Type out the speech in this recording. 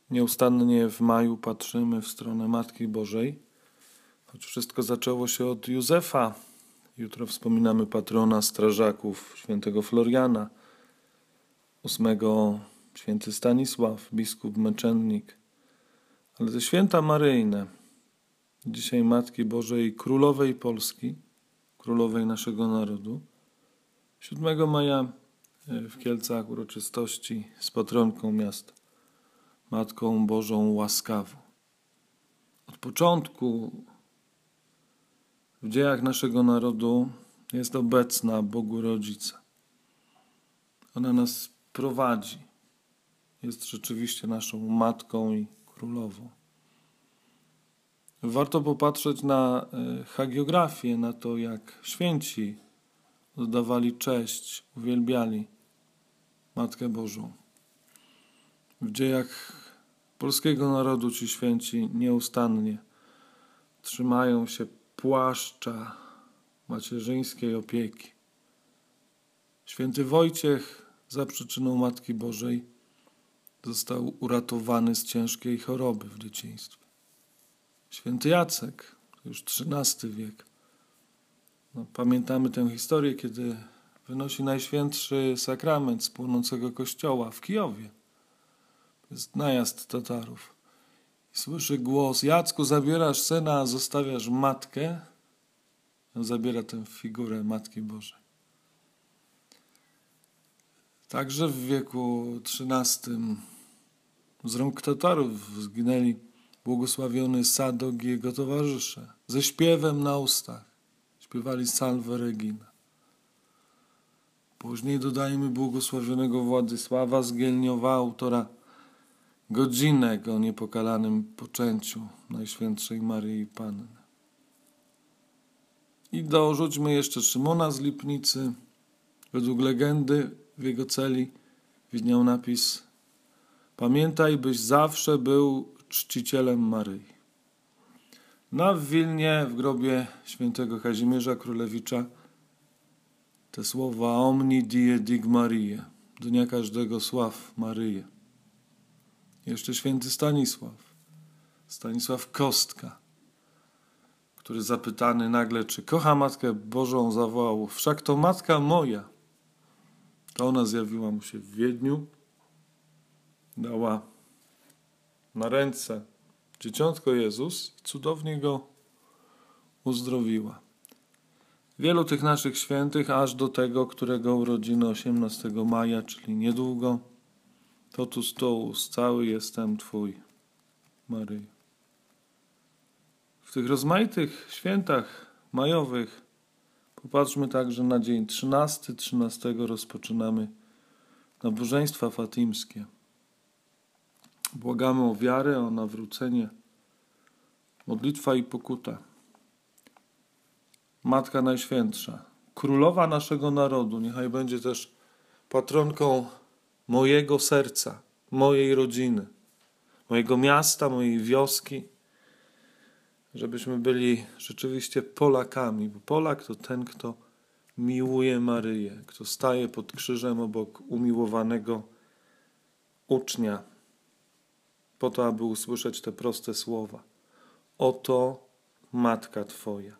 Nieustannie w maju patrzymy w stronę Matki Bożej, choć wszystko zaczęło się od Józefa. Jutro wspominamy patrona strażaków, świętego Floriana, 8 święty Stanisław, biskup męczennik. Ale te święta maryjne, dzisiaj Matki Bożej Królowej Polski, Królowej naszego narodu, 7 maja w Kielcach uroczystości z patronką miasta, Matką Bożą Łaskawą. Od początku w dziejach naszego narodu jest obecna Bogu Rodzica. Ona nas prowadzi. Jest rzeczywiście naszą Matką i Królową. Warto popatrzeć na hagiografię, na to, jak święci oddawali cześć, uwielbiali Matkę Bożą. W dziejach polskiego narodu ci święci nieustannie trzymają się płaszcza macierzyńskiej opieki. Święty Wojciech za przyczyną Matki Bożej został uratowany z ciężkiej choroby w dzieciństwie. Święty Jacek, to już XIII wiek. Pamiętamy tę historię, kiedy wynosi Najświętszy Sakrament z płonącego kościoła w Kijowie. To jest najazd Tatarów. I słyszy głos: Jacku, zabierasz syna, a zostawiasz matkę. On zabiera tę figurę Matki Bożej. Także w wieku XIII z rąk Tatarów zginęli błogosławiony Sadok i jego towarzysze. Ze śpiewem na ustach śpiewali Salve Regina. Później dodajmy błogosławionego Władysława z Gielniowa, autora godzinek o niepokalanym poczęciu Najświętszej Maryi Panny. I dorzućmy jeszcze Szymona z Lipnicy. Według legendy w jego celi widniał napis: pamiętaj, byś zawsze był czcicielem Maryi. No w Wilnie, w grobie świętego Kazimierza Królewicza, te słowa Omni die dig Marię, dnia każdego sław Maryję. Jeszcze święty Stanisław Kostka, który zapytany nagle, czy kocha Matkę Bożą, zawołał: wszak to Matka moja. To ona zjawiła mu się w Wiedniu, dała na ręce dzieciątko Jezus i cudownie go uzdrowiła. Wielu tych naszych świętych, aż do tego, którego urodziny 18 maja, czyli niedługo, totus tuus, cały jestem Twój, Maryjo. W tych rozmaitych świętach majowych popatrzmy także na dzień 13. 13 rozpoczynamy nabożeństwa fatimskie. Błagamy o wiarę, o nawrócenie, modlitwa i pokuta. Matka Najświętsza, Królowa naszego narodu, niechaj będzie też patronką mojego serca, mojej rodziny, mojego miasta, mojej wioski, żebyśmy byli rzeczywiście Polakami, bo Polak to ten, kto miłuje Maryję, kto staje pod krzyżem obok umiłowanego ucznia, po to, aby usłyszeć te proste słowa: oto Matka Twoja.